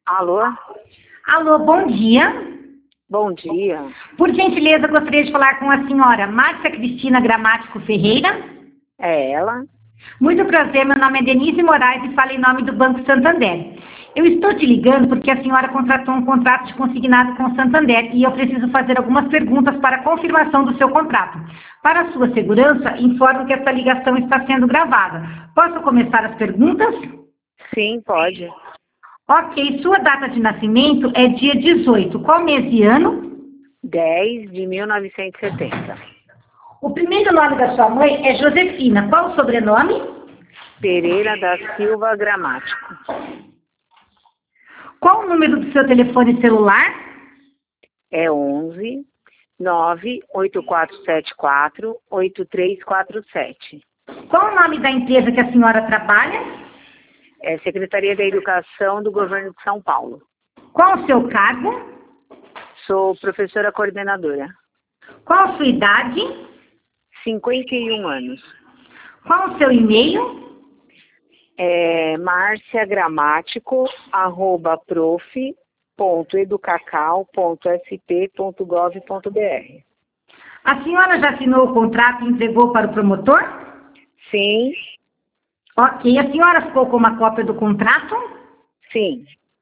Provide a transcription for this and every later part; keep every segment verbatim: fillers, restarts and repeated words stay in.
Alô? Alô, bom dia. Bom dia. Por gentileza, gostaria de falar com a senhora Márcia Cristina Gramático Ferreira. É ela? Muito prazer, meu nome é Denise Moraes e falo em nome do Banco Santander. Eu estou te ligando porque a senhora contratou um contrato de consignado com o Santander e eu preciso fazer algumas perguntas para confirmação do seu contrato. Para a sua segurança, informo que esta ligação está sendo gravada. Posso começar as perguntas? Sim, pode. Ok, sua data de nascimento é dia dezoito. Qual mês e ano? dez de mil novecentos e setenta. O primeiro nome da sua mãe é Josefina. Qual o sobrenome? Pereira da Silva Gramático. Qual o número do seu telefone celular? É onze nove oito quatro sete quatro oito três quatro sete. Qual o nome da empresa que a senhora trabalha? É Secretaria da Educação do Governo de São Paulo. Qual o seu cargo? Sou professora coordenadora. Qual a sua idade? cinquenta e um anos. Qual o seu e-mail? É marciagramático arroba prof ponto educacal ponto s p ponto gov ponto b r. A senhora já assinou o contrato e entregou para o promotor? Sim, Ok. A senhora ficou com uma cópia do contrato? sim.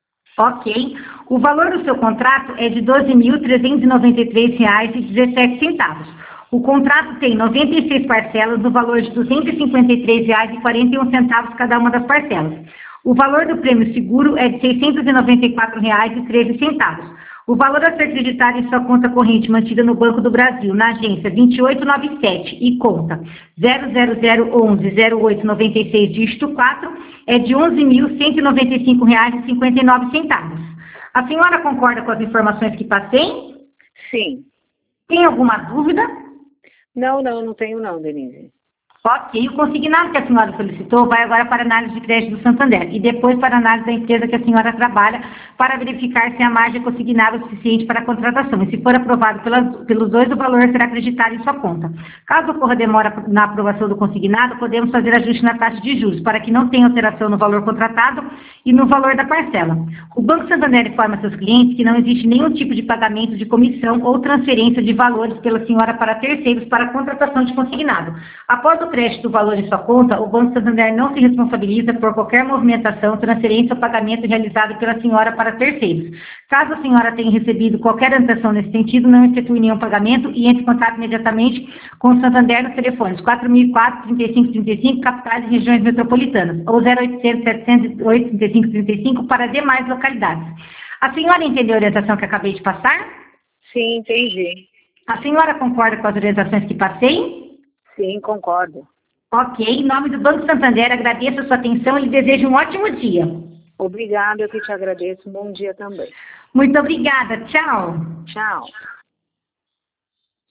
Ok. O valor do seu contrato é de doze mil trezentos e noventa e três reais e dezessete centavos. O contrato tem noventa e seis parcelas no valor de duzentos e cinquenta e três reais e quarenta e um centavos cada uma das parcelas. O valor do prêmio seguro é de seiscentos e noventa e quatro reais e treze centavos. O valor a ser acreditado em sua conta corrente mantida no Banco do Brasil, na agência vinte e oito noventa e sete e conta zero zero zero onze zero oito noventa e seis, dígito quatro, é de onze mil cento e noventa e cinco reais e cinquenta e nove centavos. A senhora concorda com as informações que passei? Sim. Tem alguma dúvida? Não, não, não tenho não, Denise. Ok, o consignado que a senhora solicitou vai agora para a análise de crédito do Santander e depois para a análise da empresa que a senhora trabalha para verificar se a margem é consignada o suficiente para a contratação. E se for aprovado pelas, pelos dois, o valor será acreditado em sua conta. Caso ocorra demora na aprovação do consignado, podemos fazer ajuste na taxa de juros para que não tenha alteração no valor contratado e no valor da parcela. O Banco Santander informa seus clientes que não existe nenhum tipo de pagamento de comissão ou transferência de valores pela senhora para terceiros para a contratação de consignado. Após o crédito do valor em sua conta, o Banco Santander não se responsabiliza por qualquer movimentação, transferência ou pagamento realizado pela senhora para terceiros. Caso a senhora tenha recebido qualquer orientação nesse sentido, não efetue nenhum pagamento e entre em contato imediatamente com o Santander nos telefones quatro mil e quatro, trinta e cinco trinta e cinco, capitais e regiões metropolitanas, ou zero oitocentos, setecentos e oito, trinta e cinco trinta e cinco para demais localidades. A senhora entendeu a orientação que acabei de passar? Sim, entendi. A senhora concorda com as orientações que passei? Sim, concordo. Ok, em nome do Banco Santander, agradeço a sua atenção e lhe desejo um ótimo dia. Obrigada, eu que te agradeço. Bom dia também. Muito obrigada, tchau. Tchau.